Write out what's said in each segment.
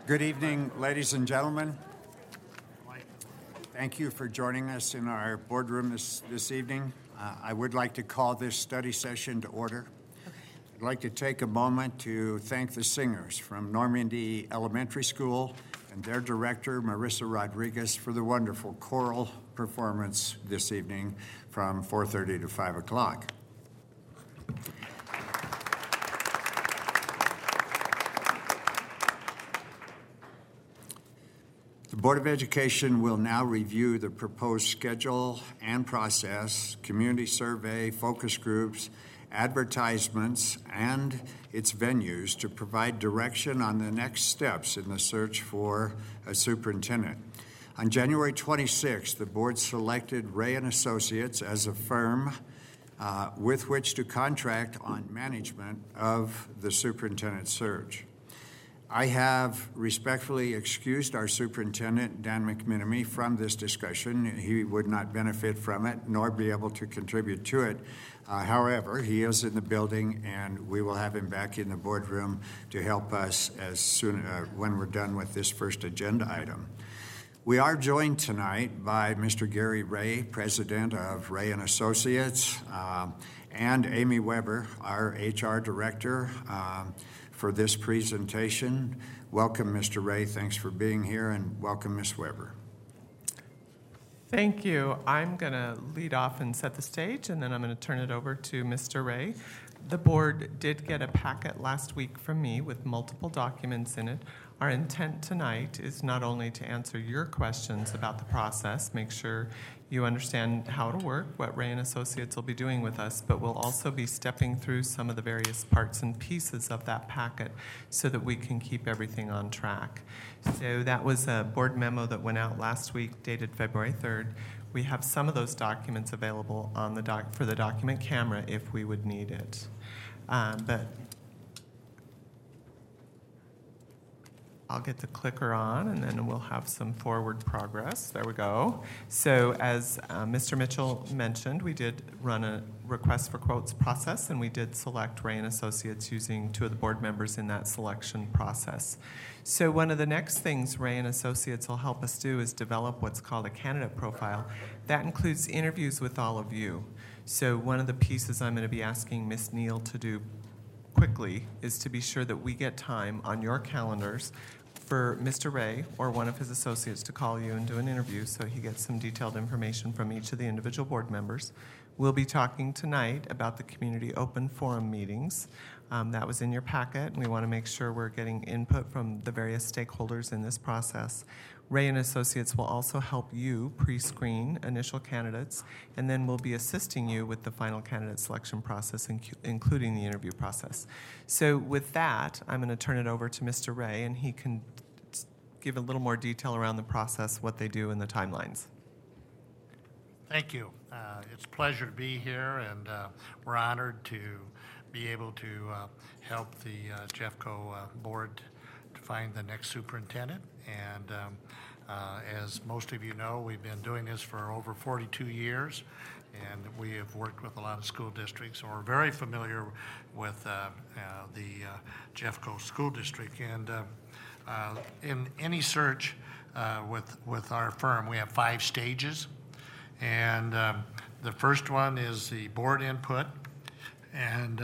Good evening, ladies and gentlemen. Thank you for joining us in our boardroom this evening. I would like to call this study session to order. I'd like to take a moment to thank the singers from Normandy Elementary School and their director, Marissa Rodriguez, for the wonderful choral performance this evening from 4:30 to 5 o'clock. The Board of Education will now review the proposed schedule and process, community survey, focus groups, advertisements, and its venues to provide direction on the next steps in the search for a superintendent. On January 26th, the board selected Ray & Associates as a firm with which to contract on management of the superintendent search. I have respectfully excused our superintendent, Dan McMenemy, from this discussion. He would not benefit from it nor be able to contribute to it. However, he is in the building, and we will have him back in the boardroom to help us as soon when we're done with this first agenda item. We are joined tonight by Mr. Gary Ray, president of Ray & Associates, and Amy Weber, our HR director, for this presentation. Welcome, Mr. Ray. Thanks for being here, and welcome, Ms. Weber. Thank you. I'm going to lead off and set the stage, and then I'm going to turn it over to Mr. Ray. The board did get a packet last week from me with multiple documents in it. Our intent tonight is not only to answer your questions about the process, make sure you understand how it'll work, what Ray & Associates will be doing with us, but we'll also be stepping through some of the various parts and pieces of that packet so that we can keep everything on track. So that was a board memo that went out last week, dated February 3rd. We have some of those documents available on the for the document camera if we would need it. But I'll get the clicker on, and then we'll have some forward progress. There we go. So as Mr. Mitchell mentioned, we did run a request for quotes process, and we did select Ray & Associates using two of the board members in that selection process. So one of the next things Ray & Associates will help us do is develop what's called a candidate profile. That includes interviews with all of you. So one of the pieces I'm going to be asking Ms. Neal to do quickly is to be sure that we get time on your calendars for Mr. Ray or one of his associates to call you and do an interview so he gets some detailed information from each of the individual board members. We'll be talking tonight about the community open forum meetings. That was in your packet, and we want to make sure we're getting input from the various stakeholders in this process. Ray & Associates will also help you pre-screen initial candidates, and then we'll be assisting you with the final candidate selection process, including the interview process. So with that, I'm going to turn it over to Mr. Ray, and he can give a little more detail around the process, what they do, and the timelines. Thank you. It's a pleasure to be here, and we're honored to be able to help the Jeffco board to find the next superintendent. And as most of you know, we've been doing this for over 42 years, and we have worked with a lot of school districts, so we're very familiar with the Jeffco School District. And in any search with our firm, we have 5 stages. And the first one is the board input, and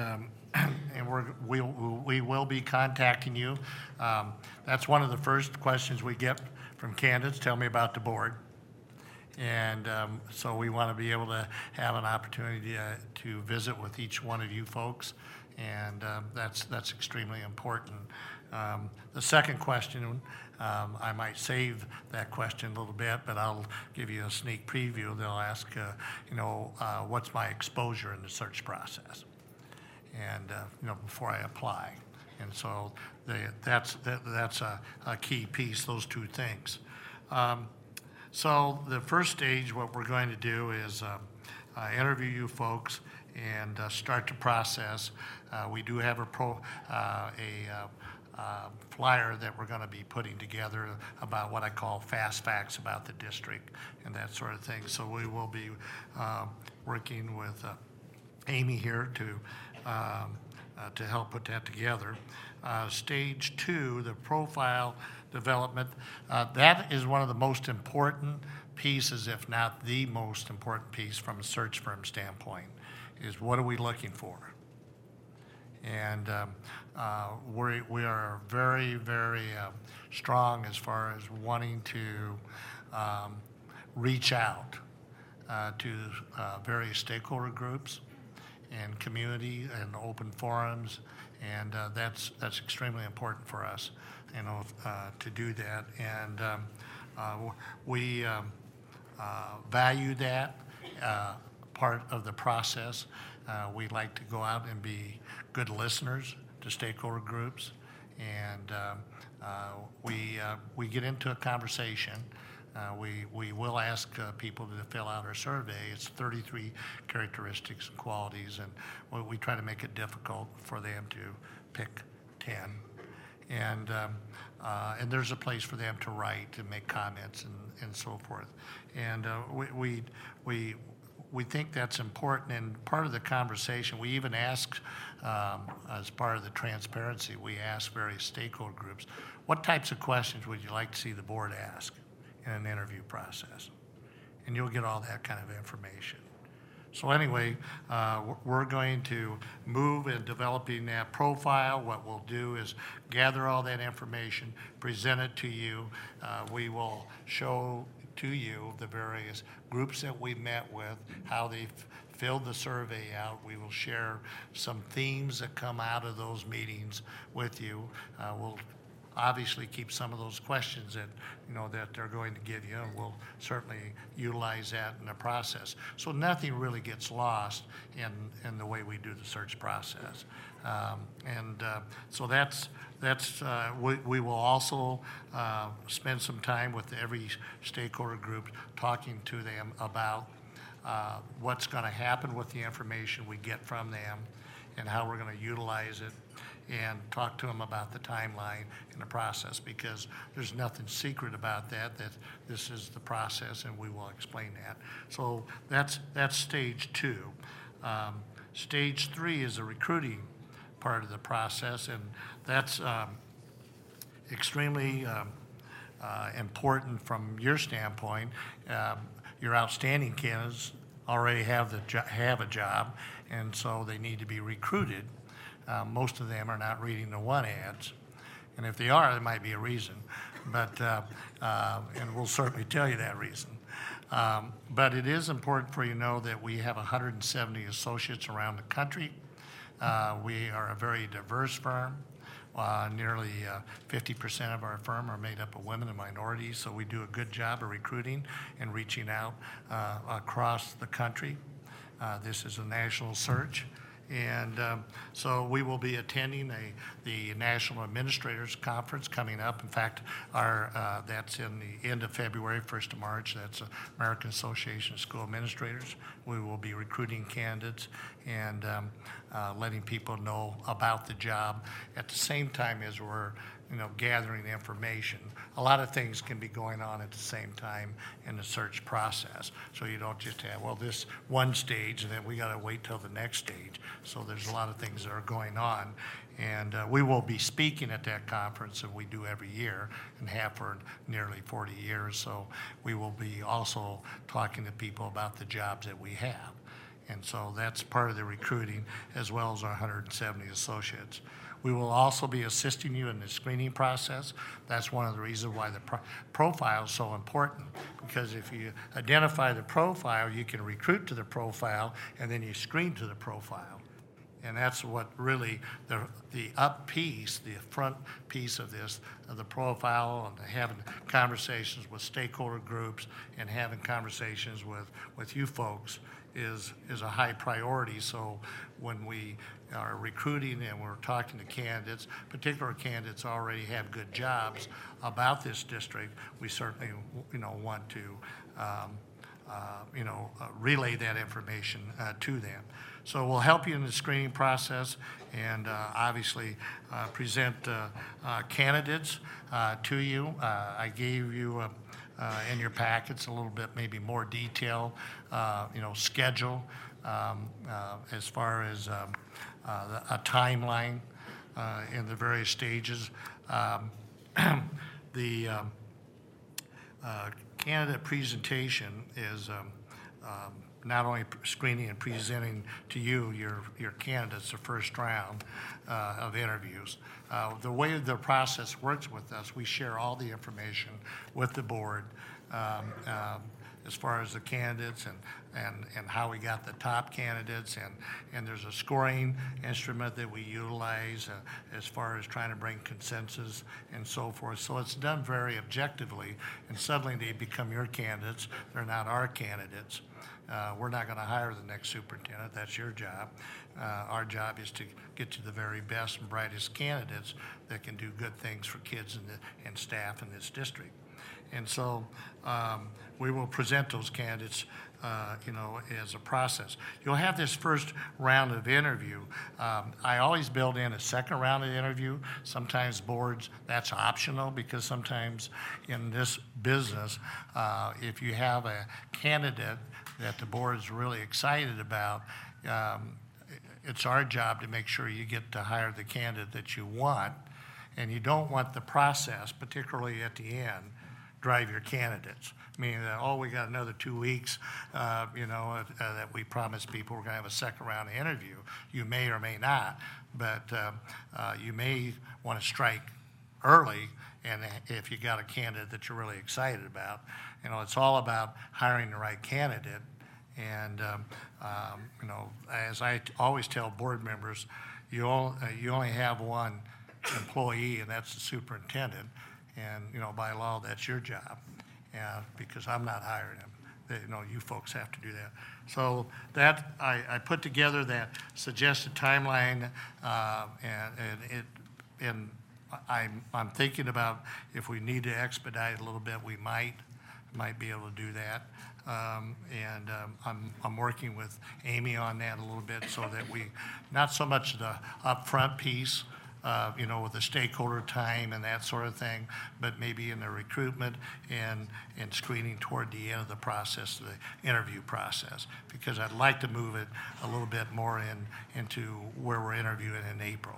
we will be contacting you. That's one of the first questions we get from candidates. Tell me about the board. And so we want to be able to have an opportunity to visit with each one of you folks, and that's extremely important. The second question, I might save that question a little bit, but I'll give you a sneak preview. They'll ask, what's my exposure in the search process, and before I apply. And so that's a key piece, those two things. So the first stage, what we're going to do is interview you folks and start the process. We do have a flyer that we're going to be putting together about what I call fast facts about the district and that sort of thing. So we will be working with Amy here to to help put that together. Stage 2, the profile development, that is one of the most important pieces, if not the most important piece from a search firm standpoint, is what are we looking for? And we are very, very strong as far as wanting to reach out to various stakeholder groups and community and open forums, and that's extremely important for us, to do that. And we value that part of the process. We like to go out and be good listeners to stakeholder groups, and we get into a conversation. We will ask people to fill out our survey. It's 33 characteristics and qualities, and we try to make it difficult for them to pick 10. And there's a place for them to write and make comments and so forth. And we think that's important, and part of the conversation, we even ask, as part of the transparency, we ask various stakeholder groups, what types of questions would you like to see the board ask in an interview process? And you'll get all that kind of information. So anyway, we're going to move in developing that profile. What we'll do is gather all that information, present it to you. We will show to you the various groups that we met with, how they filled the survey out. We will share some themes that come out of those meetings with you. We'll obviously keep some of those questions that that they're going to give you, and we'll certainly utilize that in the process. So nothing really gets lost in the way we do the search process. So that's we will also spend some time with every stakeholder group talking to them about what's going to happen with the information we get from them and how we're going to utilize it, and talk to them about the timeline in the process, because there's nothing secret about that this is the process, and we will explain that. So that's stage 2. Stage 3 is the recruiting part of the process, and that's extremely important from your standpoint. Your outstanding candidates already have a job, and so they need to be recruited. Most of them are not reading the one ads, and if they are, there might be a reason, but and we'll certainly tell you that reason. But it is important for you to know that we have 170 associates around the country. We are a very diverse firm. Nearly 50% of our firm are made up of women and minorities, so we do a good job of recruiting and reaching out across the country. This is a national search. And so we will be attending the National Administrators Conference coming up. In fact, that's in the end of February, 1st of March. That's American Association of School Administrators. We will be recruiting candidates and letting people know about the job at the same time as we're gathering information. A lot of things can be going on at the same time in the search process. So you don't just have, this one stage, and then we got to wait till the next stage. So there's a lot of things that are going on. And we will be speaking at that conference, and we do every year and have for nearly 40 years. So we will be also talking to people about the jobs that we have. And so that's part of the recruiting, as well as our 170 associates. We will also be assisting you in the screening process. That's one of the reasons why the profile is so important, because if you identify the profile, you can recruit to the profile, and then you screen to the profile. And that's what really the up piece, the front piece of this, of the profile, and having conversations with stakeholder groups and having conversations with you folks is a high priority. So when we are recruiting and we're talking to candidates, particular candidates already have good jobs about this district, we certainly want to relay that information to them. So we'll help you in the screening process, and obviously present candidates to you. I gave you in your packets a little bit maybe more detail, schedule as far as a timeline in the various stages. The candidate presentation is not only screening and presenting to you your candidates the first round of interviews. The way the process works with us, we share all the information with the board as far as the candidates and how we got the top candidates, and there's a scoring instrument that we utilize as far as trying to bring consensus and so forth. So it's done very objectively, and suddenly they become your candidates. They're not our candidates. We're not going to hire the next superintendent. That's your job. Our job is to get to the very best and brightest candidates that can do good things for kids and staff in this district. And so we will present those candidates, as a process. You'll have this first round of interview. I always build in a second round of interview. Sometimes boards, that's optional, because sometimes in this business, if you have a candidate that the board is really excited about, it's our job to make sure you get to hire the candidate that you want, and you don't want the process, particularly at the end, drive your candidates. Meaning that, we got another 2 weeks, that we promised people we're going to have a second round of interview. You may or may not, but you may want to strike early, and if you got a candidate that you're really excited about. It's all about hiring the right candidate. And, as I always tell board members, you only have one employee, and that's the superintendent. And, by law, that's your job, because I'm not hiring him. You folks have to do that. So that, I put together that suggested timeline, and I'm thinking about if we need to expedite a little bit, we might be able to do that. I'm working with Amy on that a little bit, so that we, not so much the upfront piece, with the stakeholder time and that sort of thing, but maybe in the recruitment and screening toward the end of the process, the interview process, because I'd like to move it a little bit more into where we're interviewing in April.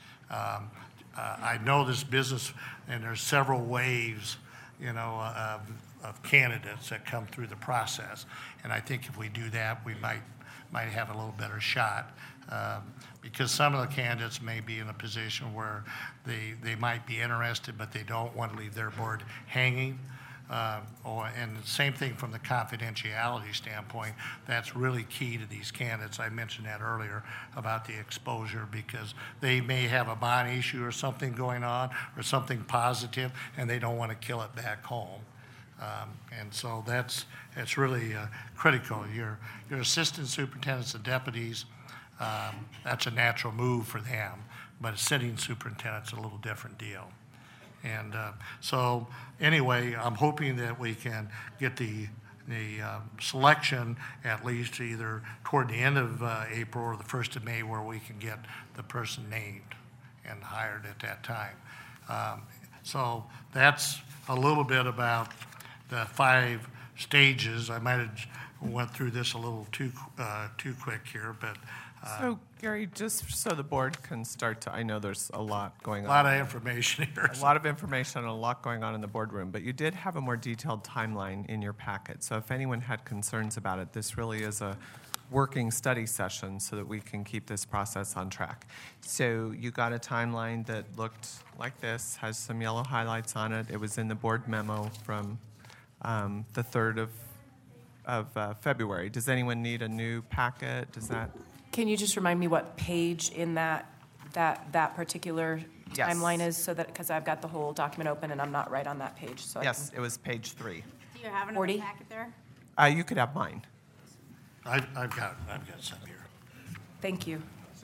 I know this business, and there's several waves, of candidates that come through the process, and I think if we do that, we might have a little better shot. Because some of the candidates may be in a position where they might be interested, but they don't want to leave their board hanging. And the same thing from the confidentiality standpoint. That's really key to these candidates. I mentioned that earlier about the exposure, because they may have a bond issue or something going on, or something positive, and they don't want to kill it back home. And so that's really critical. Your assistant superintendents and deputies, that's a natural move for them, but a sitting superintendent's a little different deal. And so anyway, I'm hoping that we can get the selection at least either toward the end of April or the 1st of May, where we can get the person named and hired at that time. So that's a little bit about the 5 stages. I might have went through this a little too quick here, but so, Gary, just so the board can start to, I know there's a lot going on. A lot of information here. A lot of information and a lot going on in the boardroom, but you did have a more detailed timeline in your packet. So if anyone had concerns about it, this really is a working study session so that we can keep this process on track. So you got a timeline that looked like this, has some yellow highlights on it. It was in the board memo from the 3rd of February. Does anyone need a new packet? Does that... Can you just remind me what page in that particular timeline is, so that, because I've got the whole document open and I'm not right on that page. So yes, it was page 3. Do you have another 40? packet there? You could have mine. I've got some here. Thank you.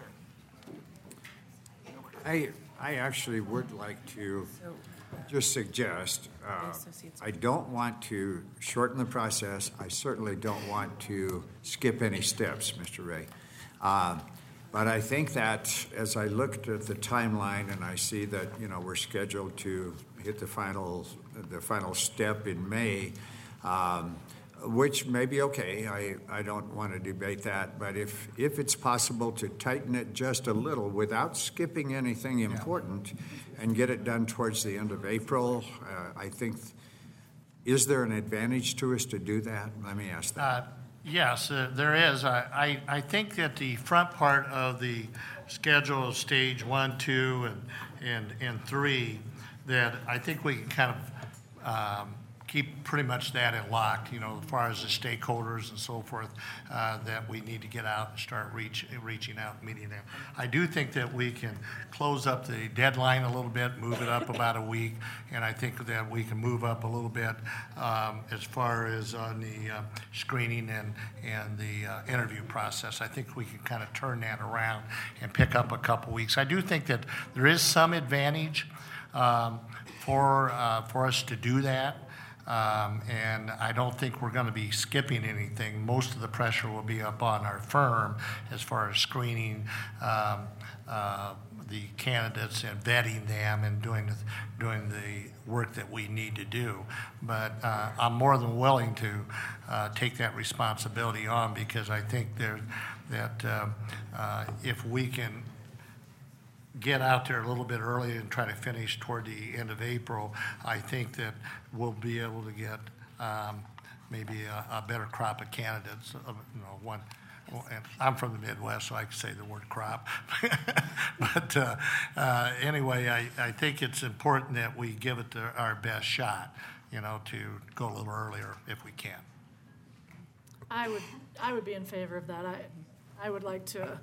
I actually would like to just suggest, I don't want to shorten the process. I certainly don't want to skip any steps, Mr. Ray. But I think that as I looked at the timeline and I see that, we're scheduled to hit the final step in May, which may be okay. I don't want to debate that, but if it's possible to tighten it just a little without skipping anything important and get it done towards the end of April, I think, is there an advantage to us to do that? Let me ask that. Yes, there is. I think that the front part of the schedule of stage 1, 2, and 3, that I think we can kind of keep pretty much that in lock, you know, as far as the stakeholders and so forth, that we need to get out and start reaching out and meeting them. I do think that we can close up the deadline a little bit, move it up about a week, and I think that we can move up a little bit as far as on the screening and the interview process. I think we can kind of turn that around and pick up a couple weeks. I do think that there is some advantage for us to do that. And I don't think we're going to be skipping anything. Most of the pressure will be up on our firm as far as screening the candidates and vetting them and doing the work that we need to do. But I'm more than willing to take that responsibility on, because I think that if we can get out there a little bit early and try to finish toward the end of April, I think that we'll be able to get maybe a better crop of candidates. And I'm from the Midwest, so I can say the word crop. But anyway, I think it's important that we give it our best shot, you know, to go a little earlier if we can. I would be in favor of that. I would like to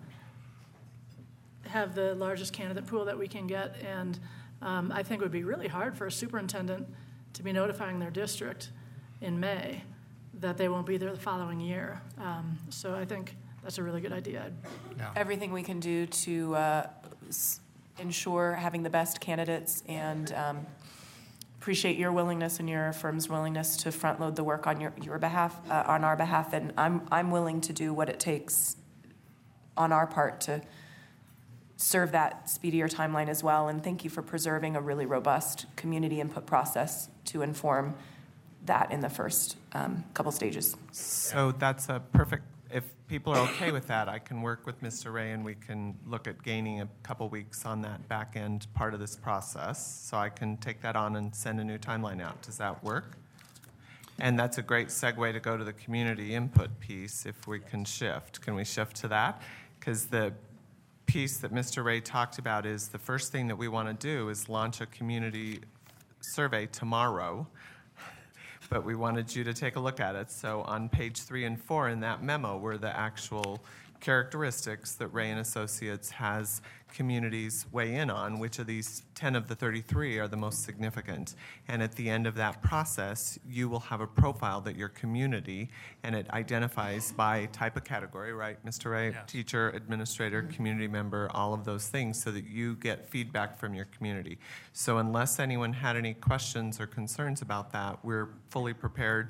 have the largest candidate pool that we can get, and I think it would be really hard for a superintendent to be notifying their district in May that they won't be there the following year. So I think that's a really good idea. Yeah. Everything we can do to ensure having the best candidates, and appreciate your willingness and your firm's willingness to front load the work on your behalf, on our behalf, and I'm willing to do what it takes on our part to serve that speedier timeline as well. And thank you for preserving a really robust community input process to inform that in the first couple stages. So that's a perfect, if people are okay with that, I can work with Mr. Ray and we can look at gaining a couple weeks on that back end part of this process. So I can take that on and send a new timeline out. Does that work? And that's a great segue to go to the community input piece if we can shift. Can we shift to that? Because the piece that Mr. Ray talked about is the first thing that we want to do is launch a community survey tomorrow, but we wanted you to take a look at it. So on page 3 and 4 in that memo were the actual characteristics that Ray and Associates has communities weigh in on, which of these 10 of the 33 are the most significant. And at the end of that process, you will have a profile that your community, and it identifies by type of category, right, Mr. Ray? Yes. Teacher, administrator, community member, all of those things, so that you get feedback from your community. So unless anyone had any questions or concerns about that, we're fully prepared.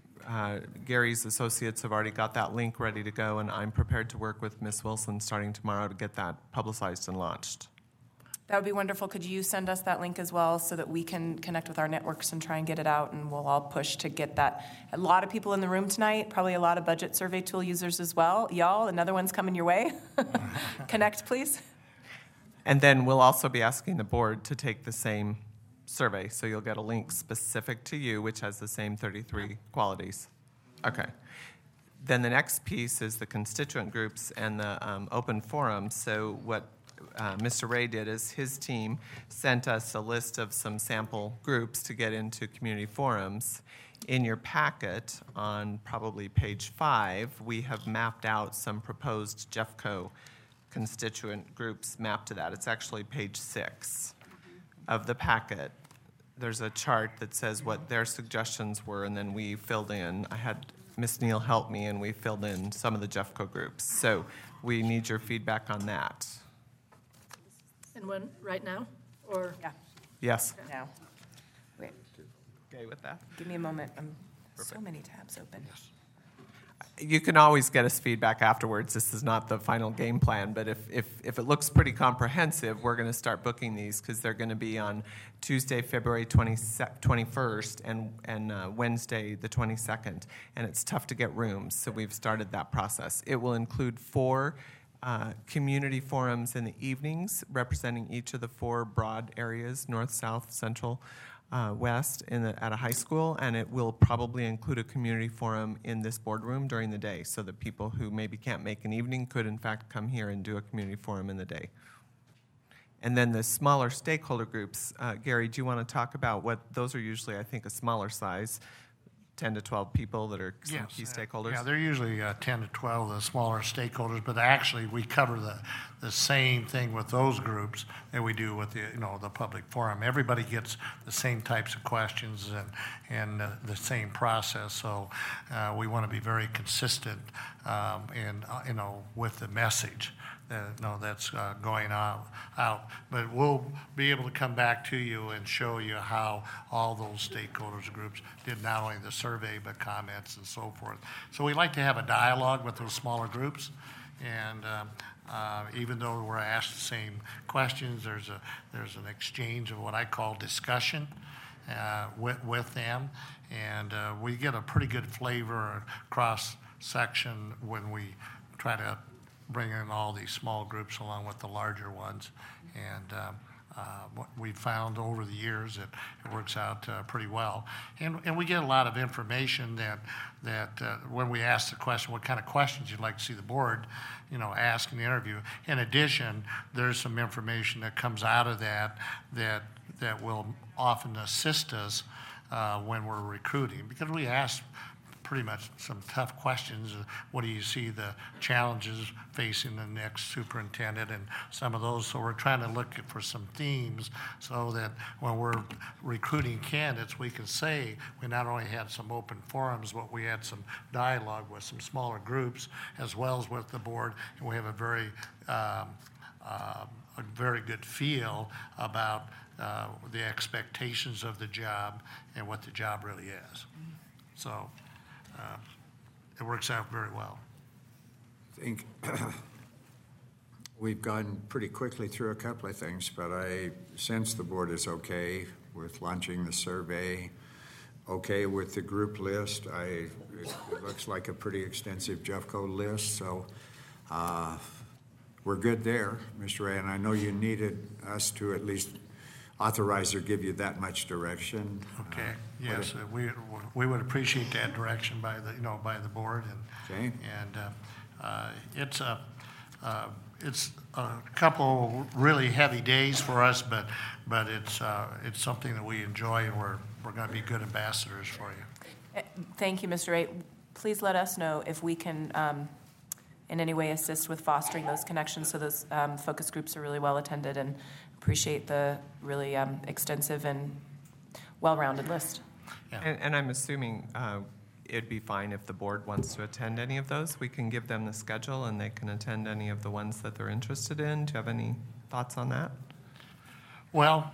Gary's associates have already got that link ready to go, and I'm prepared to work with Ms. Wilson starting tomorrow to get that publicized and launched. That would be wonderful. Could you send us that link as well so that we can connect with our networks and try and get it out, and we'll all push to get that. A lot of people in the room tonight, probably a lot of budget survey tool users as well. Y'all, another one's coming your way. Connect, please. And then we'll also be asking the board to take the same survey, so you'll get a link specific to you, which has the same 33 qualities. Okay. Then the next piece is the constituent groups and the open forum. So what Mr. Ray did is his team sent us a list of some sample groups to get into community forums. In your packet, on probably page 5, we have mapped out some proposed Jeffco constituent groups mapped to that. It's actually page 6 of the packet. There's a chart that says what their suggestions were, and then we filled in. I had Ms. Neal help me, and we filled in some of the Jeffco groups. So we need your feedback on that. And when, right now? Or Yeah, Yes. now. Wait, Okay with that? give me a moment. So many tabs open. You can always get us feedback afterwards. This is not the final game plan, but if it looks pretty comprehensive, we're going to start booking these because they're going to be on Tuesday, February 21st and Wednesday, the 22nd. And it's tough to get rooms, so we've started that process. It will include 4 community forums in the evenings representing each of the 4 broad areas, north, south, central, west at a high school, and it will probably include a community forum in this boardroom during the day so that people who maybe can't make an evening could in fact come here and do a community forum in the day. And then the smaller stakeholder groups, Gary, do you want to talk about what those are usually, I think, a smaller size, 10 to 12 people that are some key stakeholders? Yeah, they're usually 10 to 12, the smaller stakeholders, but actually we cover the same thing with those groups that we do with the public forum. Everybody gets the same types of questions and the same process, so we want to be very consistent with the message that's going out. But we'll be able to come back to you and show you how all those stakeholders groups did not only the survey but comments and so forth. So we like to have a dialogue with those smaller groups, and even though we're asked the same questions, there's an exchange of what I call discussion with them, and we get a pretty good flavor cross section when we try to bring in all these small groups along with the larger ones. And what we found over the years, it works out pretty well. And we get a lot of information that when we ask the question, what kind of questions you'd like to see the board, ask in the interview. In addition, there's some information that comes out of that will often assist us when we're recruiting, because we ask pretty much some tough questions. What do you see the challenges facing the next superintendent and some of those? So we're trying to look for some themes so that when we're recruiting candidates, we can say we not only had some open forums, but we had some dialogue with some smaller groups as well as with the board, and we have a very good feel about the expectations of the job and what the job really is. So it works out very well. I think we've gone pretty quickly through a couple of things, but I sense the board is okay with launching the survey, okay with the group list. It looks like a pretty extensive Jeffco list, so we're good there, Mr. Ray, and I know you needed us to at least authorize or give you that much direction. Okay. Yes, we would appreciate that direction by the board, and okay. And it's a couple really heavy days for us, but it's something that we enjoy, and we're going to be good ambassadors for you. Thank you, Mr. Ray. Please let us know if we can in any way assist with fostering those connections so those focus groups are really well attended, and appreciate the really extensive and well-rounded list. Yeah. And I'm assuming it'd be fine if the board wants to attend any of those. We can give them the schedule and they can attend any of the ones that they're interested in. Do you have any thoughts on that? Well,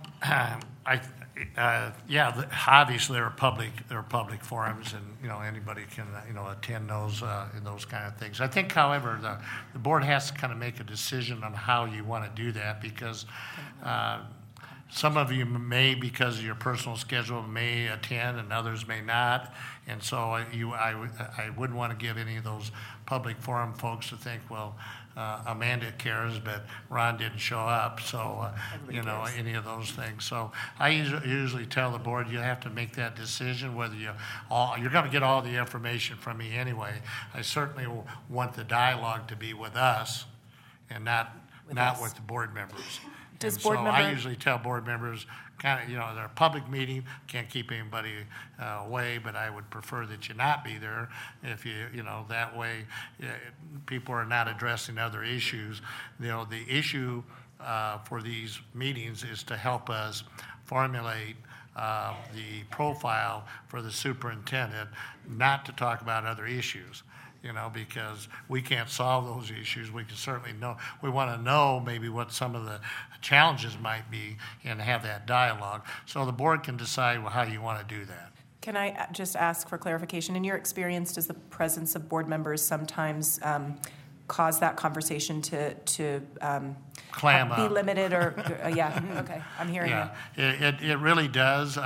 obviously there are public forums, and anybody can attend those and those kind of things. I think, however, the board has to kind of make a decision on how you want to do that, because some of you may, because of your personal schedule, may attend and others may not, and so I wouldn't want to give any of those public forum folks to think, well, Amanda cares, but Ron didn't show up, so, any of those things. So I usually tell the board, you have to make that decision whether you're going to get all the information from me anyway. I certainly want the dialogue to be with us and not with the board members. I usually tell board members, they're a public meeting, can't keep anybody away, but I would prefer that you not be there if that way people are not addressing other issues. The issue for these meetings is to help us formulate the profile for the superintendent, not to talk about other issues. Because we can't solve those issues. We can certainly know. We want to know maybe what some of the challenges might be and have that dialogue. So the board can decide how you want to do that. Can I just ask for clarification? In your experience, does the presence of board members sometimes cause that conversation to Clam be up. limited or, yeah, okay, I'm hearing you. Yeah, it really does.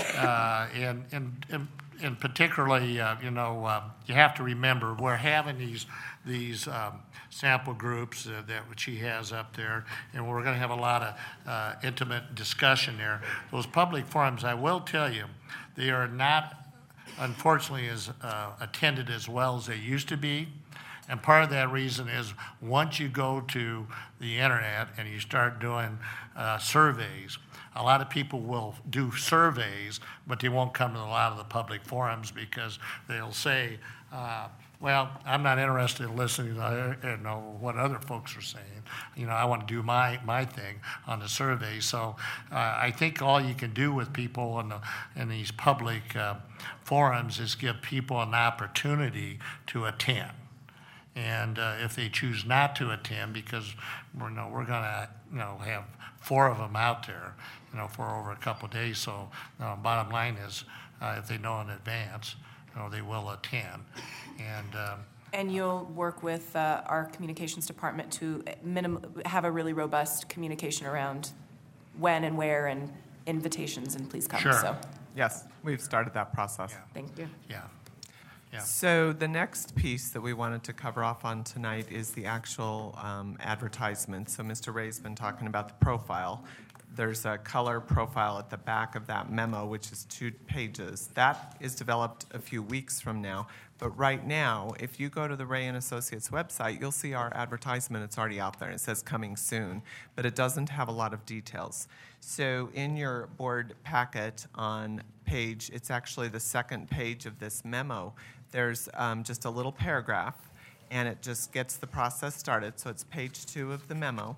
And particularly, you have to remember, we're having these sample groups that she has up there, and we're going to have a lot of intimate discussion there. Those public forums, I will tell you, they are not, unfortunately, as attended as well as they used to be. And part of that reason is once you go to the internet and you start doing surveys, a lot of people will do surveys, but they won't come to a lot of the public forums because they'll say, well, I'm not interested in listening to what other folks are saying. I want to do my thing on the survey. So I think all you can do with people in these public forums is give people an opportunity to attend. And if they choose not to attend, because we're going to have 4 of them out there, for over a couple of days. So bottom line is, if they know in advance, they will attend. And you'll work with our communications department to have a really robust communication around when and where and invitations, and please come. Sure. So, Yes, we've started that process. thank you. Yeah. Yeah. So the next piece that we wanted to cover off on tonight is the actual advertisement. So Mr. Ray's been talking about the profile. There's a color profile at the back of that memo, which is 2 pages. That is developed a few weeks from now. But right now, if you go to the Ray and Associates website, you'll see our advertisement. It's already out there. It says coming soon, but it doesn't have a lot of details. So in your board packet on page, it's actually the second page of this memo. There's just a little paragraph, and it just gets the process started. So it's page 2 of the memo.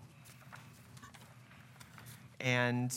And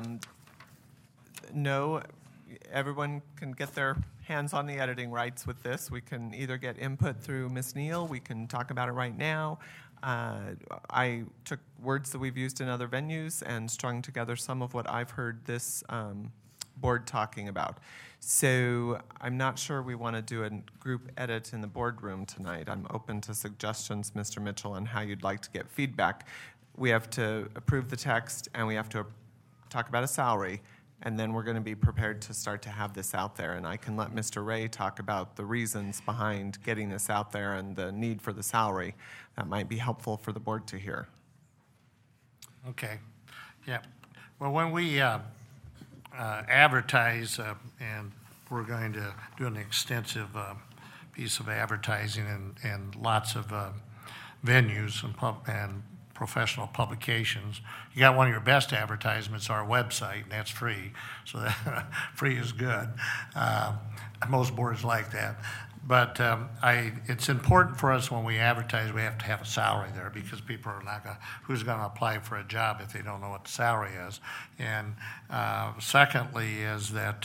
everyone can get their hands on the editing rights with this. We can either get input through Ms. Neal. We can talk about it right now. I took words that we've used in other venues and strung together some of what I've heard this board talking about. So I'm not sure we want to do a group edit in the boardroom tonight. I'm open to suggestions, Mr. Mitchell, on how you'd like to get feedback. We have to approve the text, and we have to talk about a salary, and then we're going to be prepared to start to have this out there. And I can let Mr. Ray talk about the reasons behind getting this out there and the need for the salary. That might be helpful for the board to hear. Okay. Yeah. Well, when we advertise, and we're going to do an extensive piece of advertising and lots of venues and professional publications. You got one of your best advertisements, our website, and that's free. So that free is good. Most boards like that. But it's important for us when we advertise, we have to have a salary there because people are not going to, who's going to apply for a job if they don't know what the salary is? And secondly is that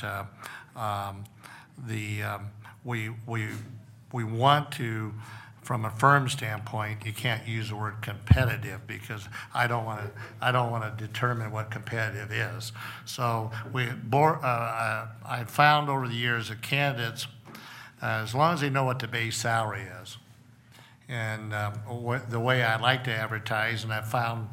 we want to, from a firm standpoint, you can't use the word competitive because I don't want to determine what competitive is. So I found over the years that candidates, as long as they know what the base salary is, and the way I like to advertise, and I've found,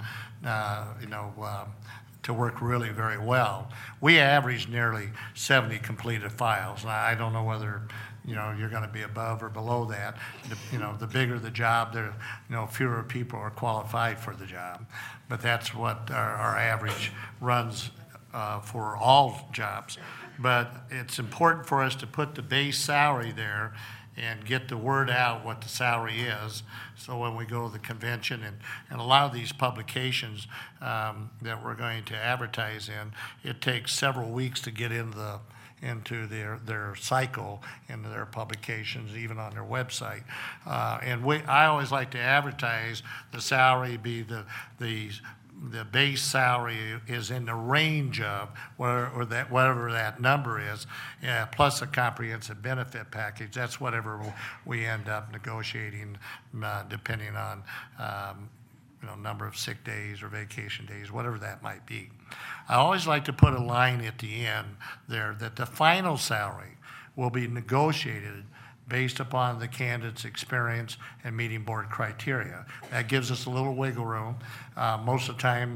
to work really very well. We average nearly 70 completed files. Now, I don't know whether you're going to be above or below that. The bigger the job, fewer people are qualified for the job. But that's what our average runs for all jobs. But it's important for us to put the base salary there and get the word out what the salary is. So when we go to the convention and a lot of these publications that we're going to advertise in, it takes several weeks to get into their cycle, into their publications, even on their website. I always like to advertise the salary be the base salary is in the range of whatever that number is, plus a comprehensive benefit package. That's whatever we end up negotiating, depending on number of sick days or vacation days, whatever that might be. I always like to put a line at the end there that the final salary will be negotiated based upon the candidate's experience and meeting board criteria. That gives us a little wiggle room. Most of the time,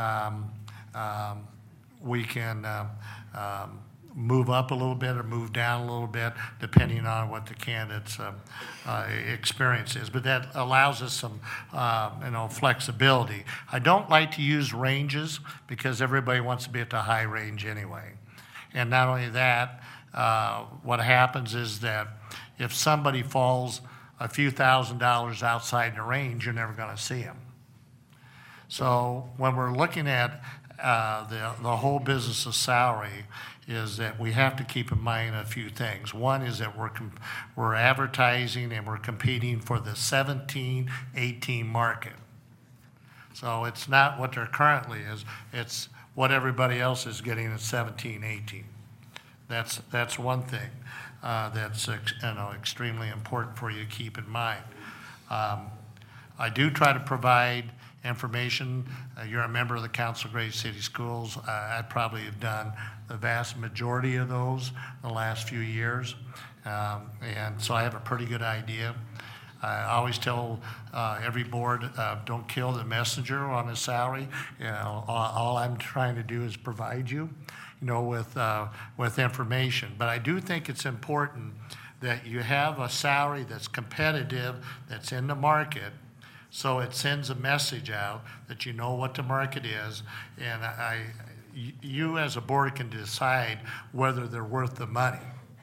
we can move up a little bit or move down a little bit, depending on what the candidate's experience is. But that allows us some, flexibility. I don't like to use ranges because everybody wants to be at the high range anyway. And not only that, what happens is that if somebody falls a few $1,000s outside the range, you're never going to see them. So when we're looking at the whole business of salary, is that we have to keep in mind a few things. One is that we're advertising and we're competing for the 17-18 market. So it's not what there currently is, it's what everybody else is getting at 17-18. That's one thing that's extremely important for you to keep in mind. I do try to provide information. You're a member of the Council of Great City Schools. I probably have done the vast majority of those in the last few years. And so I have a pretty good idea. I always tell every board, don't kill the messenger on his salary. All I'm trying to do is provide you, with information. But I do think it's important that you have a salary that's competitive, that's in the market, so it sends a message out that you know what the market is, and you as a board can decide whether they're worth the money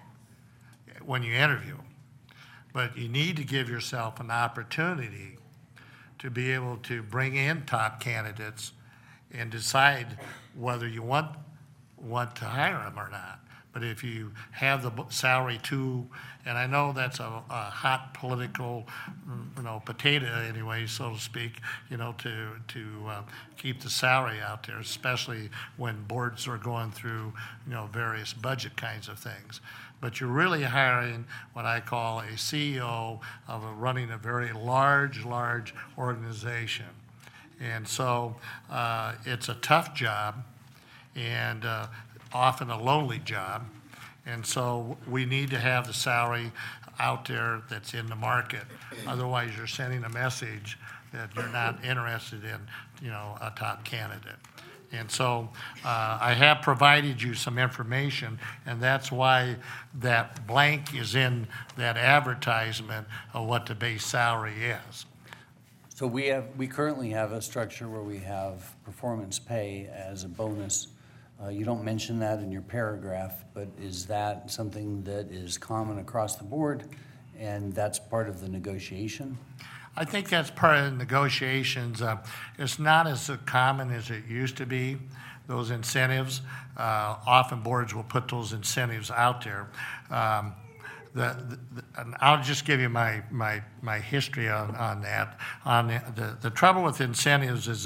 when you interview. But you need to give yourself an opportunity to be able to bring in top candidates and decide whether you want to hire them or not. But if you have the salary too, and I know that's a hot political, potato anyway, so to speak, to keep the salary out there, especially when boards are going through, various budget kinds of things. But you're really hiring what I call a CEO of running a very large organization. And so it's a tough job and often a lonely job. And so we need to have the salary out there that's in the market. Otherwise, you're sending a message that you're not interested in, a top candidate. And so I have provided you some information, and that's why that blank is in that advertisement of what the base salary is. So we currently have a structure where we have performance pay as a bonus. You don't mention that in your paragraph, but is that something that is common across the board, and that's part of the negotiation? I think that's part of the negotiations. It's not as common as it used to be, those incentives. Often boards will put those incentives out there. And I'll just give you my history on that. The trouble with incentives is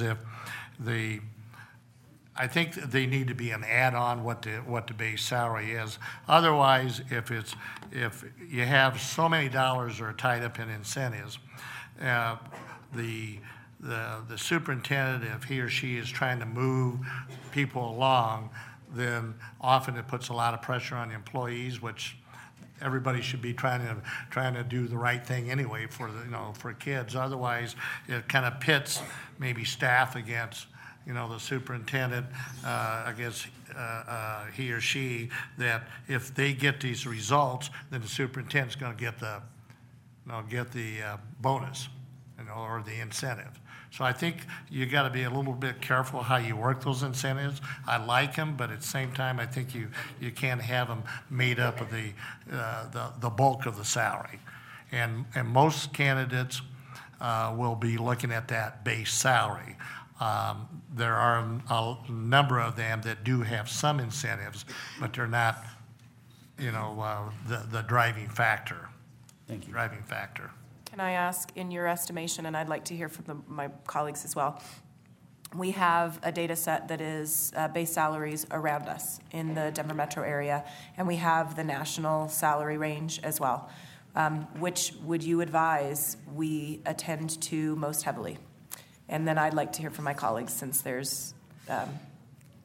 I think they need to be an add-on what the base salary is. Otherwise, if you have so many dollars that are tied up in incentives, the superintendent, if he or she is trying to move people along, then often it puts a lot of pressure on the employees, which everybody should be trying to do the right thing anyway for kids. Otherwise, it kind of pits maybe staff against the superintendent, against he or she, that if they get these results, then the superintendent's going to get the bonus, or the incentive. So I think you got to be a little bit careful how you work those incentives. I like them, but at the same time, I think you can't have them made up of the bulk of the salary. And most candidates will be looking at that base salary. There are a number of them that do have some incentives, but they're not, the driving factor. Thank you. Driving factor. Can I ask, in your estimation, and I'd like to hear from my colleagues as well, we have a data set that is base salaries around us in the Denver metro area, and we have the national salary range as well. Which would you advise we attend to most heavily? And then I'd like to hear from my colleagues, since there's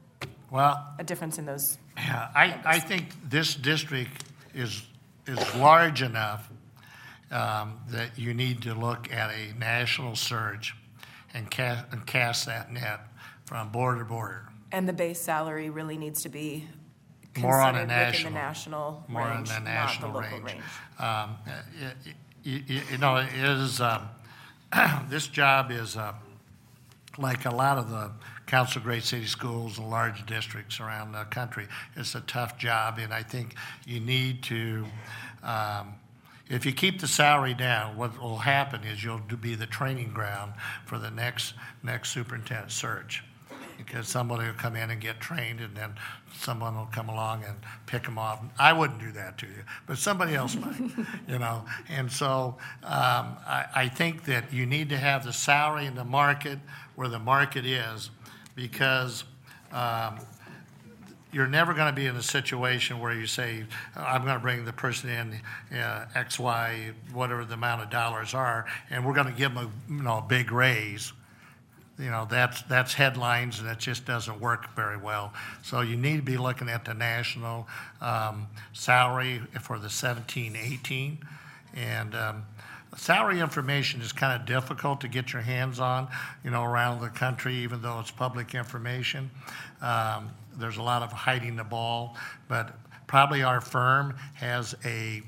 Well, a difference in those. yeah, I think this district is large enough that you need to look at a national surge and cast that net from border to border. And the base salary really needs to be More on a considered within the national, national more on range, the not the national local range. range. You know, it is, this job is like a lot of the Council of Great City Schools and large districts around the country. It's a tough job, and I think you need to, if you keep the salary down, what will happen is you'll be the training ground for the next superintendent search. Because somebody will come in and get trained, and then someone will come along and pick them off. I wouldn't do that to you, but somebody else might, you know. And so I think that you need to have the salary in the market where the market is, because you're never going to be in a situation where you say, I'm going to bring the person in X, Y, whatever the amount of dollars are, and we're going to give them a big raise. You know, that's headlines, and it just doesn't work very well. So you need to be looking at the national salary for the 17-18. And salary information is kind of difficult to get your hands on, you know, around the country, even though it's public information. There's a lot of hiding the ball, but probably our firm has a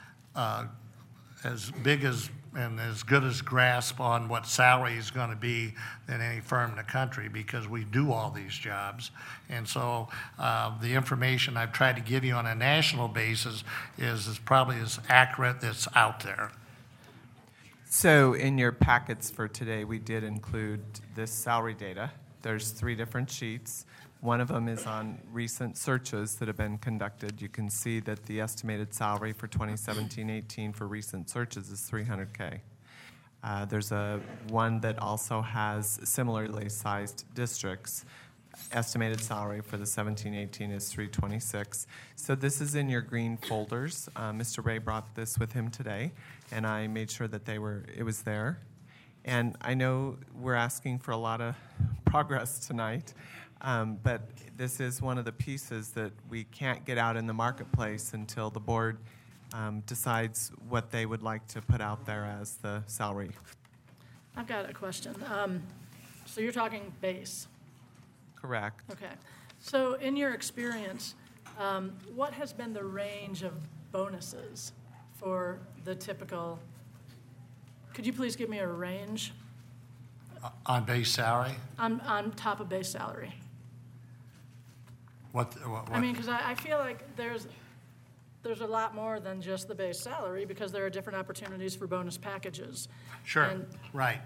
as big as and as good as grasp on what salary is going to be than any firm in the country, because we do all these jobs. And so the information I've tried to give you on a national basis is probably as accurate that's out there. So in your packets for today, we did include this salary data. There's 3 different sheets. One of them is on recent searches that have been conducted. You can see that the estimated salary for 2017-18 for recent searches is $300K. There's one that also has similarly sized districts. Estimated salary for the 17-18 is $326. So this is in your green folders. Mr. Ray brought this with him today, and I made sure that it was there. And I know we're asking for a lot of progress tonight. But this is one of the pieces that we can't get out in the marketplace until the board decides what they would like to put out there as the salary. I've got a question. So you're talking base? Correct. Okay. So in your experience, what has been the range of bonuses for the typical? Could you please give me a range? On base salary? On top of base salary. What? I mean, because I feel like there's a lot more than just the base salary, because there are different opportunities for bonus packages. Sure, And right.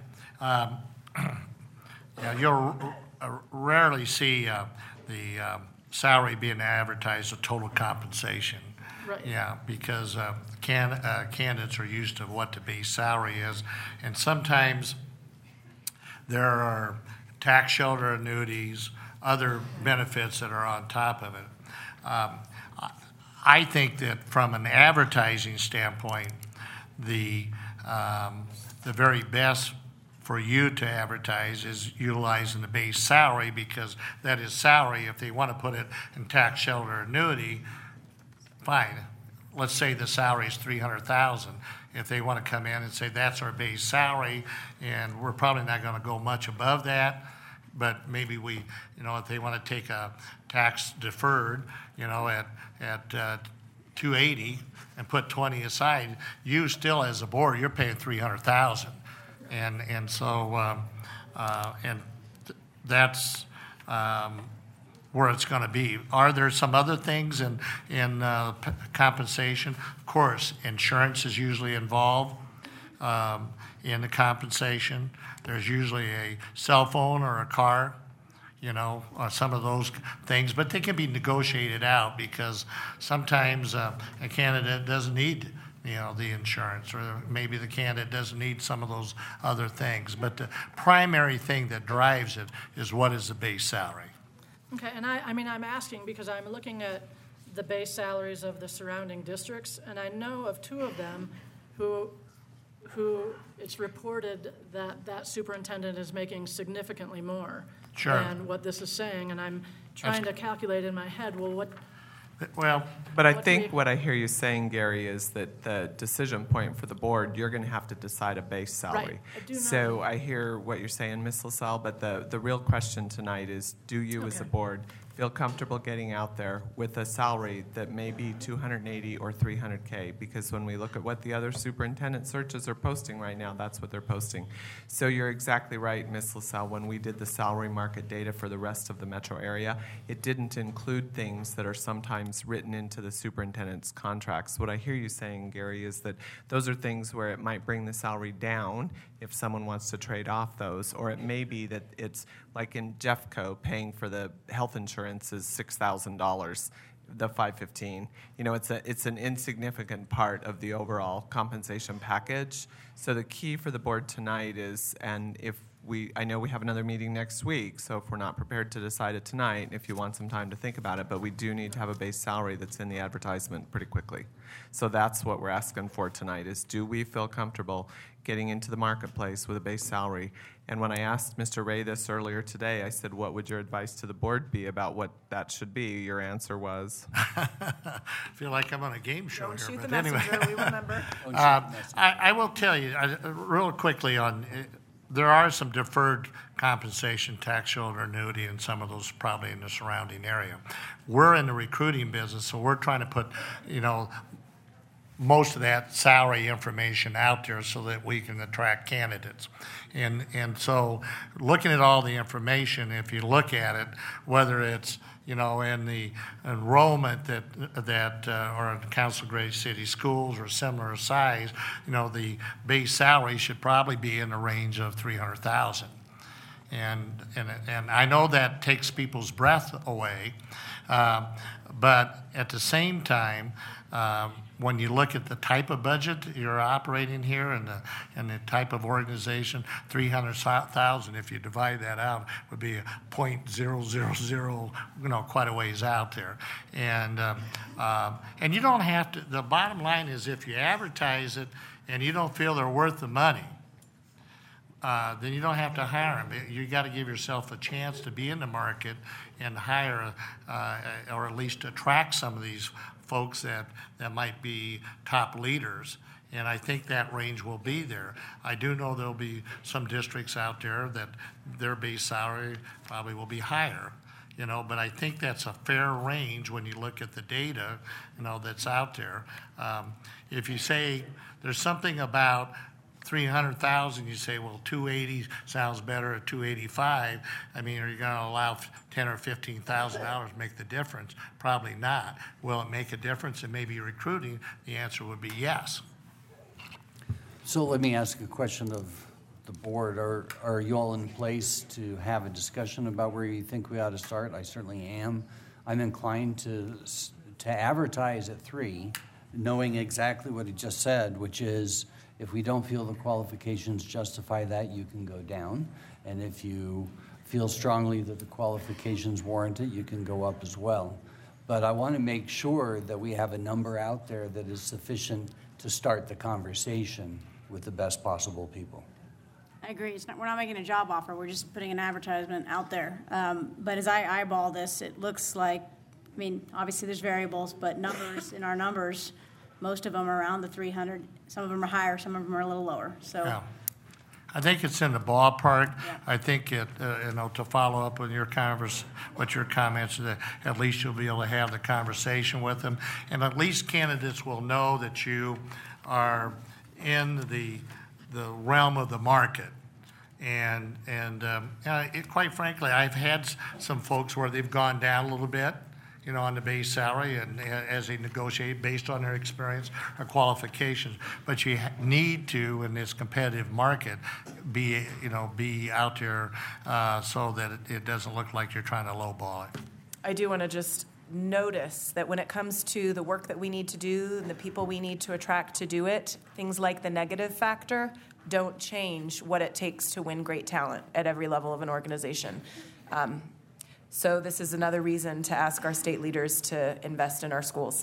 You'll rarely see the salary being advertised as total compensation. Right. Yeah, because candidates are used to what the base salary is, and sometimes there are tax shelter annuities, other benefits that are on top of it. I think that from an advertising standpoint, the very best for you to advertise is utilizing the base salary, because that is salary. If they want to put it in tax shelter annuity, fine. Let's say the salary is $300,000. If they want to come in and say that's our base salary, and we're probably not going to go much above that, but maybe if they want to take a tax deferred, at 280 and put 20 aside, you still as a board, you're paying $300,000, and so that's where it's going to be. Are there some other things in compensation? Of course, insurance is usually involved in the compensation. There's usually a cell phone or a car, or some of those things, but they can be negotiated out, because sometimes a candidate doesn't need the insurance, or maybe the candidate doesn't need some of those other things. But the primary thing that drives it is what is the base salary. Okay, and I'm asking because I'm looking at the base salaries of the surrounding districts, and I know of 2 of them who it's reported that superintendent is making significantly more. Sure. than what this is saying, and I'm trying to calculate in my head, well, what, Well, But I What do think we- what I hear you saying, Gary, is that the decision point for the board, you're going to have to decide a base salary. I do So know. I hear what you're saying, Ms. LaSalle, but the real question tonight is, do you as a Okay. board feel comfortable getting out there with a salary that may be $280 or $300K? Because when we look at what the other superintendent searches are posting right now, that's what they're posting. So you're exactly right, Ms. LaSalle. When we did the salary market data for the rest of the metro area, it didn't include things that are sometimes written into the superintendent's contracts. What I hear you saying, Gary, is that those are things where it might bring the salary down if someone wants to trade off those, or it may be that it's like in Jeffco, paying for the health insurance is $6,000, the 515. You know, it's an insignificant part of the overall compensation package. So the key for the board tonight is, and I know we have another meeting next week, so if we're not prepared to decide it tonight, if you want some time to think about it, but we do need to have a base salary that's in the advertisement pretty quickly. So that's what we're asking for tonight, is do we feel comfortable getting into the marketplace with a base salary? And when I asked Mr. Ray this earlier today, I said, what would your advice to the board be about what that should be? Your answer was? I feel like I'm on a game show Don't here, shoot the but anyway. messenger, we remember. I will tell you, real quickly there are some deferred compensation, tax shelter annuity, and some of those probably in the surrounding area. We're in the recruiting business, so we're trying to put, most of that salary information out there so that we can attract candidates. And so looking at all the information, if you look at it, whether it's, in the enrollment that are in Council Grade City schools or similar size, the base salary should probably be in the range of $300,000. And I know that takes people's breath away, but at the same time, when you look at the type of budget you're operating here and the type of organization, 300,000, if you divide that out, would be 0.000, quite a ways out there. And you don't have to, the bottom line is if you advertise it and you don't feel they're worth the money, then you don't have to hire them. You got to give yourself a chance to be in the market and hire, or at least attract some of these folks that might be top leaders. And I think that range will be there. I do know there'll be some districts out there that their base salary probably will be higher. But I think that's a fair range when you look at the data, that's out there. If you say there's something about 300,000, you say, well, 280 sounds better at 285. I mean, are you going to allow $10,000 or $15,000 to make the difference? Probably not. Will it make a difference in maybe recruiting? The answer would be yes. So let me ask a question of the board. Are you all in place to have a discussion about where you think we ought to start? I certainly am. I'm inclined to advertise at 3, knowing exactly what he just said, which is, if we don't feel the qualifications justify that, you can go down. And if you feel strongly that the qualifications warrant it, you can go up as well. But I want to make sure that we have a number out there that is sufficient to start the conversation with the best possible people. I agree. We're not making a job offer. We're just putting an advertisement out there. But as I eyeball this, it looks like, obviously there's variables, but in our numbers, most of them are around the 300. Some of them are higher, some of them are a little lower. So, Yeah. I think it's in the ballpark. Yeah. I think to follow up with your comments, at least you'll be able to have the conversation with them, and at least candidates will know that you are in the realm of the market. And quite frankly, I've had some folks where they've gone down a little bit, on the base salary, and as they negotiate based on their experience or qualifications. But you need to, in this competitive market, be out there so that it doesn't look like you're trying to lowball it. I do want to just notice that when it comes to the work that we need to do and the people we need to attract to do it, things like the negative factor don't change what it takes to win great talent at every level of an organization. So this is another reason to ask our state leaders to invest in our schools.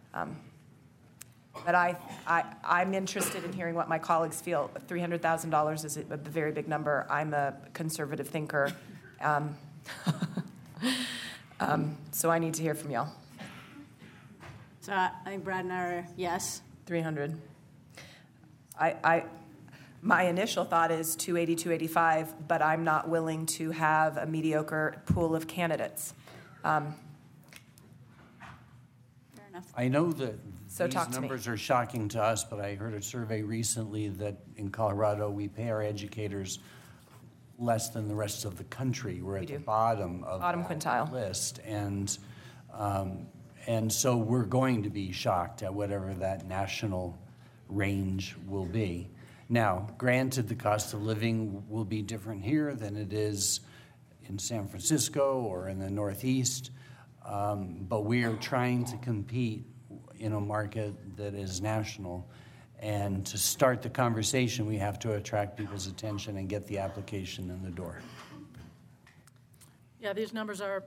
But I'm interested in hearing what my colleagues feel. $300,000 is a very big number. I'm a conservative thinker. So I need to hear from y'all. So I think Brad and I are yes. 300. My initial thought is 280, 285, but I'm not willing to have a mediocre pool of candidates. Fair enough. I know that So talk these to me. numbers are shocking to us, but I heard a survey recently that in Colorado, we pay our educators less than the rest of the country. We're at the do. bottom of Bottom that quintile. list. And so we're going to be shocked at whatever that national range will be. Now, granted, the cost of living will be different here than it is in San Francisco or in the Northeast, but we are trying to compete in a market that is national. And to start the conversation, we have to attract people's attention and get the application in the door. Yeah, these numbers are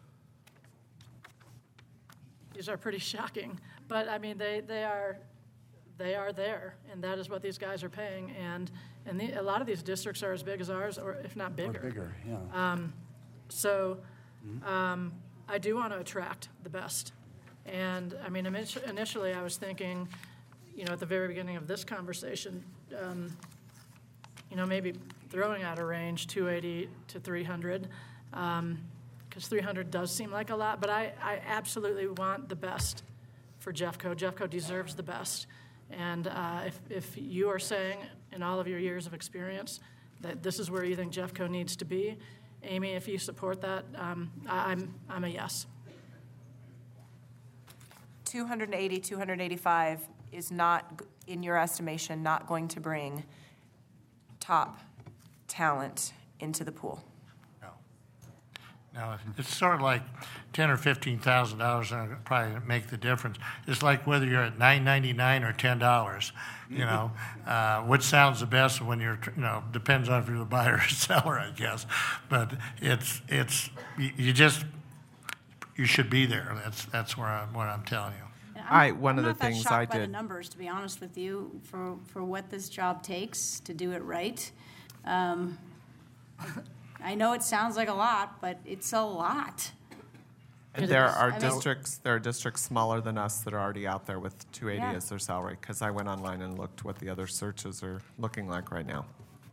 pretty shocking, but I mean, they are there, and that is what these guys are paying, and a lot of these districts are as big as ours, or if not Or bigger. bigger, yeah. So I do want to attract the best. And I mean, initially I was thinking, at the very beginning of this conversation, maybe throwing out a range, 280 to 300, because 300 does seem like a lot, but I absolutely want the best for Jeffco. Jeffco deserves the best. And if you are saying in all of your years of experience that this is where you think Jeffco needs to be, Amy, if you support that, I'm a yes. 280, 285 is not, in your estimation, not going to bring top talent into the pool. No, it's sort of like $10,000 or $15,000 and probably make the difference. It's like whether you're at $9.99 or $10. Which sounds the best when you're, depends on if you're the buyer or seller, I guess. But you should be there. That's what I'm telling you. And one of I'm the not that things shocked I by the did- numbers, to be honest with you, for what this job takes to do it right. I know it sounds like a lot, but it's a lot. And there are I mean- districts smaller than us that are already out there with 280 Yeah. as their salary, because I went online and looked what the other searches are looking like right now.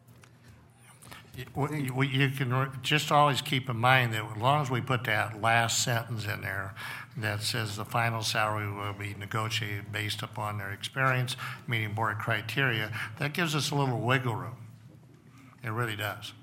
You can just always keep in mind that as long as we put that last sentence in there that says the final salary will be negotiated based upon their experience, meeting board criteria, that gives us a little wiggle room. It really does.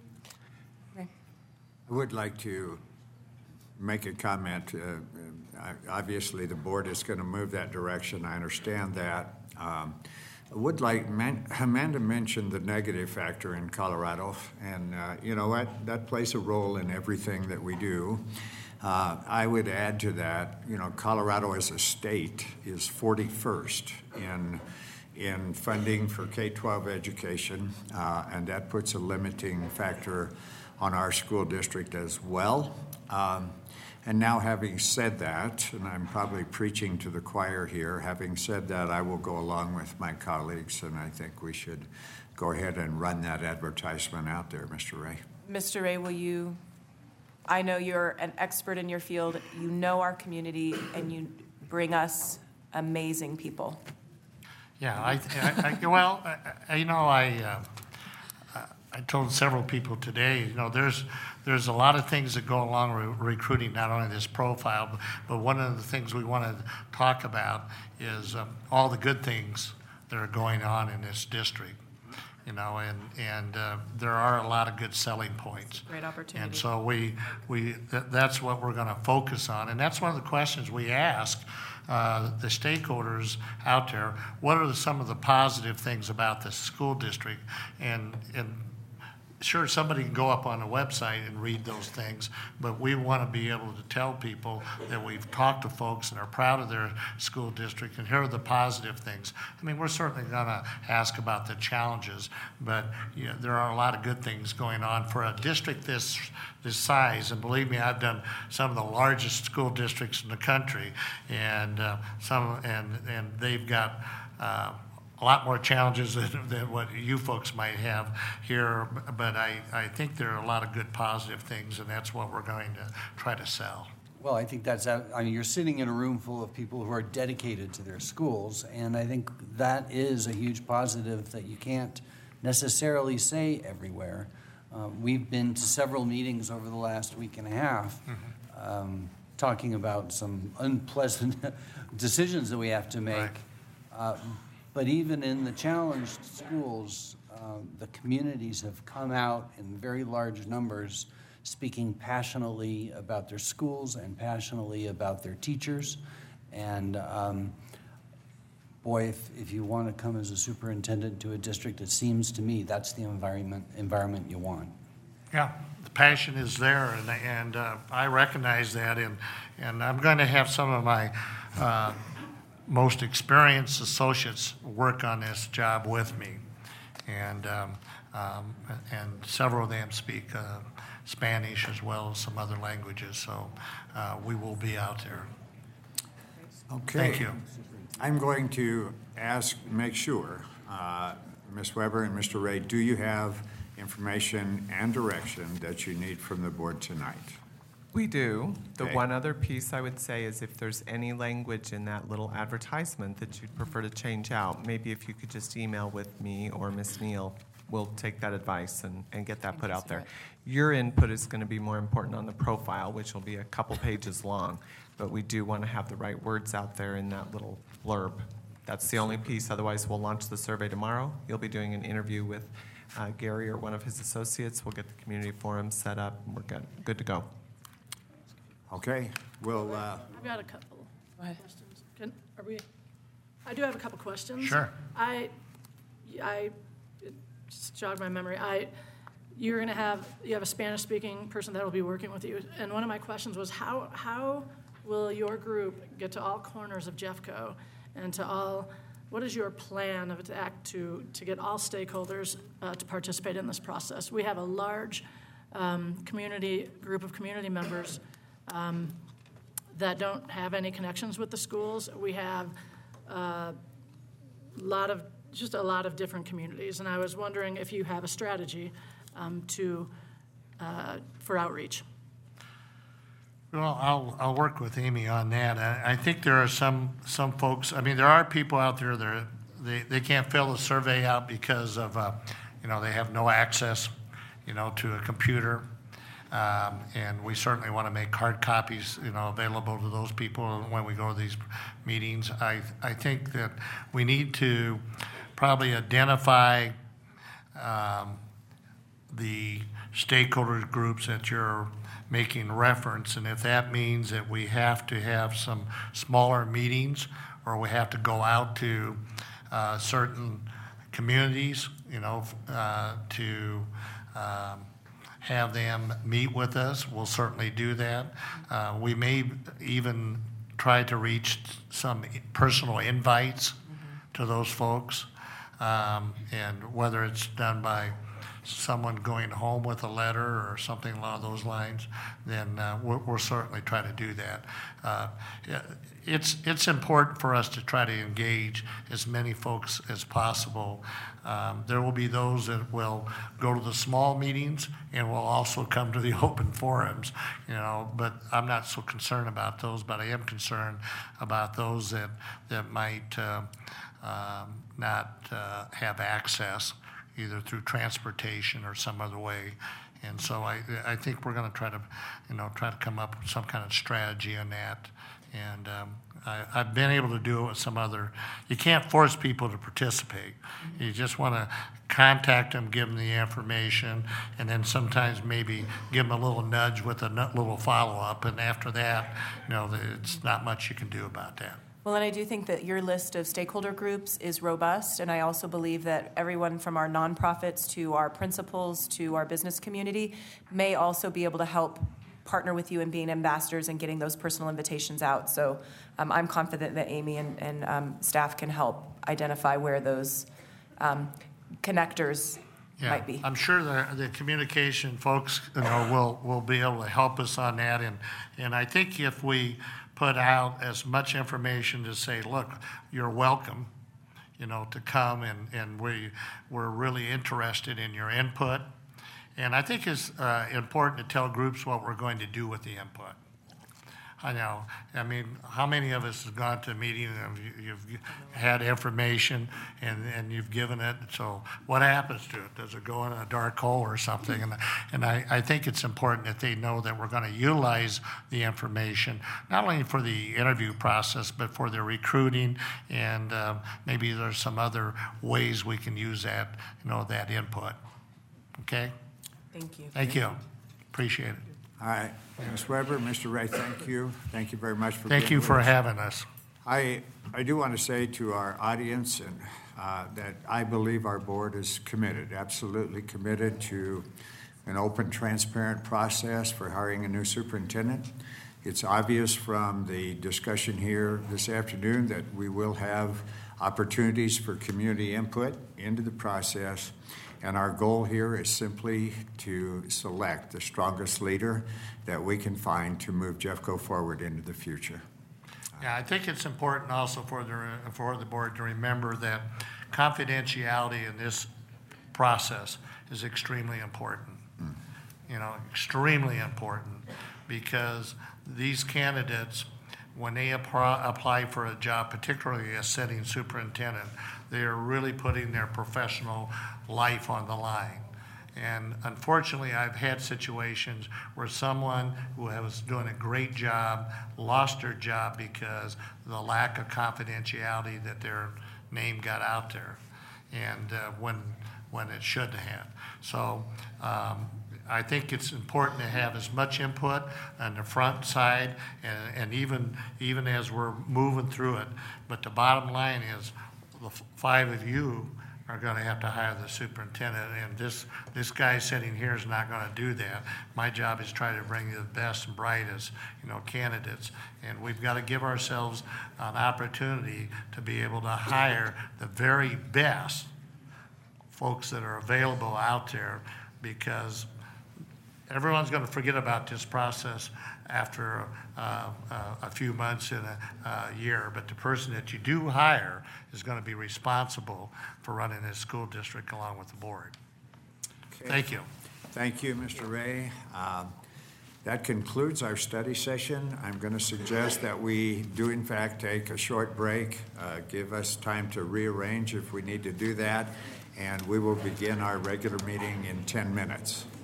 I would like to make a comment. Obviously, the board is going to move that direction. I understand that. I would like, Amanda mentioned the negative factor in Colorado, and you know what? That plays a role in everything that we do. I would add to that, Colorado as a state is 41st in funding for K-12 education, and that puts a limiting factor on our school district as well. And now, having said that, and I'm probably preaching to the choir here, having said that, I will go along with my colleagues, and I think we should go ahead and run that advertisement out there, Mr. Ray. Mr. Ray, I know you're an expert in your field, you know our community, and you bring us amazing people. Yeah, I told several people today, there's a lot of things that go along with recruiting, not only this profile, but one of the things we want to talk about is all the good things that are going on in this district, and there are a lot of good selling points. Great opportunity. And so that's what we're going to focus on, and that's one of the questions we ask the stakeholders out there. What are some of the positive things about the school district? And sure, somebody can go up on a website and read those things, but we want to be able to tell people that we've talked to folks and are proud of their school district, and here are the positive things. I mean, we're certainly going to ask about the challenges, but there are a lot of good things going on for a district this size. And believe me, I've done some of the largest school districts in the country, and they've got a lot more challenges than what you folks might have here, but I think there are a lot of good positive things, and that's what we're going to try to sell. Well, I think you're sitting in a room full of people who are dedicated to their schools, and I think that is a huge positive that you can't necessarily say everywhere. We've been to several meetings over the last week and a half, talking about some unpleasant decisions that we have to make. Right. But even in the challenged schools, the communities have come out in very large numbers, speaking passionately about their schools and passionately about their teachers. And boy, if you want to come as a superintendent to a district, it seems to me that's the environment you want. Yeah, the passion is there, and I recognize that, and I'm going to have some of my most experienced associates work on this job with me, and several of them speak Spanish as well as some other languages, so we will be out there. Okay. Thank you. I'm going to make sure, Ms. Weber and Mr. Ray, do you have information and direction that you need from the board tonight? We do. The Okay. one other piece I would say is if there's any language in that little advertisement that you'd prefer to change out, maybe if you could just email with me or Ms. Neal, we'll take that advice and get that put out there. Your input is going to be more important on the profile, which will be a couple pages long, but we do want to have the right words out there in that little blurb. That's the only piece. Otherwise, we'll launch the survey tomorrow. You'll be doing an interview with Gary or one of his associates. We'll get the community forum set up, and we're good to go. Okay, well, I've got a couple Go ahead. questions. I do have a couple questions. Sure. It just jogged my memory. You have a Spanish-speaking person that will be working with you, and one of my questions was how will your group get to all corners of Jeffco and what is your plan of attack to get all stakeholders to participate in this process? We have a large group of community members that don't have any connections with the schools. We have a lot of different communities, and I was wondering if you have a strategy for outreach. Well, I'll work with Amy on that. I think there are some folks. I mean, there are people out there that they can't fill the survey out because of they have no access to a computer. And we certainly want to make hard copies, available to those people when we go to these meetings. I think that we need to probably identify the stakeholder groups that you're making reference, and if that means that we have to have some smaller meetings or we have to go out to certain communities, to have them meet with us, we'll certainly do that. We may even try to reach some personal invites to those folks, and whether it's done by someone going home with a letter or something along those lines, then we'll certainly try to do that. It's important for us to try to engage as many folks as possible. There will be those that will go to the small meetings and will also come to the open forums, but I'm not so concerned about those, but I am concerned about those that might not have access either through transportation or some other way. And so I think we're going to try to come up with some kind of strategy on that. And I've been able to do it with some other. You can't force people to participate. You just want to contact them, give them the information, and then sometimes maybe give them a little nudge with a little follow-up. And after that, it's not much you can do about that. Well, and I do think that your list of stakeholder groups is robust, and I also believe that everyone from our nonprofits to our principals to our business community may also be able to help partner with you in being ambassadors and getting those personal invitations out. So I'm confident that Amy and staff can help identify where those connectors might be. I'm sure the communication folks will be able to help us on that, and I think if we put out as much information to say, look, you're welcome, to come, and we're really interested in your input. And I think it's important to tell groups what we're going to do with the input. I know. I mean, how many of us have gone to a meeting and you've had information and you've given it? So what happens to it? Does it go in a dark hole or something? And I think it's important that they know that we're going to utilize the information, not only for the interview process, but for their recruiting, and maybe there's some other ways we can use that, that input. Okay? Thank you. Thank you. Appreciate it. All right, Ms. Weber, Mr. Ray, thank you. Thank you very much for being Thank you with for us. having us. I do want to say to our audience and that I believe our board is committed, absolutely committed to an open, transparent process for hiring a new superintendent. It's obvious from the discussion here this afternoon that we will have opportunities for community input into the process. And our goal here is simply to select the strongest leader that we can find to move Jeffco forward into the future. Yeah, I think it's important also for the board to remember that confidentiality in this process is extremely important. Extremely important, because these candidates, when they apply for a job, particularly as sitting superintendent, they are really putting their professional life on the line. And unfortunately, I've had situations where someone who was doing a great job lost their job because of the lack of confidentiality that their name got out there, and when it shouldn't have. So I think it's important to have as much input on the front side, and even as we're moving through it. But the bottom line is, the five of you are going to have to hire the superintendent, and this guy sitting here is not going to do that. My job is to try to bring you the best and brightest, candidates, and we've got to give ourselves an opportunity to be able to hire the very best folks that are available out there, because everyone's going to forget about this process after a few months in a year, but the person that you do hire is going to be responsible for running this school district along with the board. Okay. Thank you. Thank you, Mr. Ray. That concludes our study session. I'm going to suggest that we do in fact take a short break, give us time to rearrange if we need to do that, and we will begin our regular meeting in 10 minutes.